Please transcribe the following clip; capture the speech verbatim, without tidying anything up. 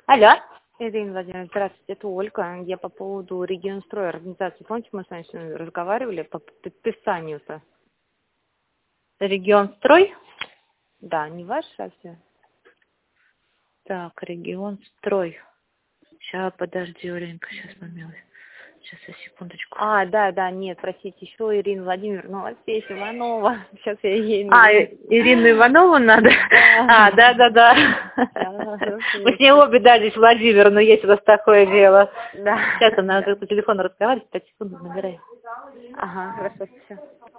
Алло. Ирина Владимировна, здравствуйте, это Ольга. Я по поводу Регионстроя организации. Помните, мы с вами сегодня разговаривали по подписанию-то? Регионстрой? Да, не ваш разве? Так, Регионстрой. Сейчас, подожди, Оленька, сейчас помилуй. Сейчас, я секундочку. А, да, да, нет, простите, еще Ирина Владимировна, ну, здесь Иванова. Сейчас я ей... А, Ирину Иванову надо? Да. А, да-да-да. Да, Мы с ней обе, да, здесь Владимир, но есть у нас такое дело. да. Сейчас она по телефону разговаривает, пять секунд набирай. Ага, хорошо, все.